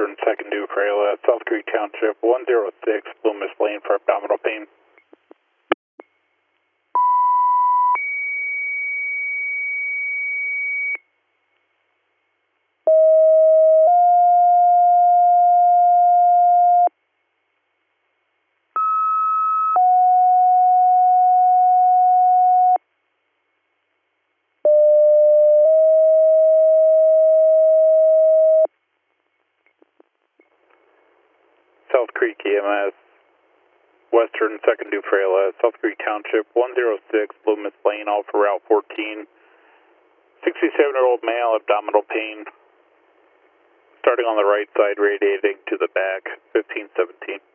Western 2nd Due Crayola, South Creek Township, 106, Loomis Lane for abdominal pain. South Creek EMS, Western 2nd Due Crayola, South Creek Township, 106, Loomis Lane, all for Route 14. 67-year-old male, abdominal pain, starting on the right side, radiating to the back, 1517.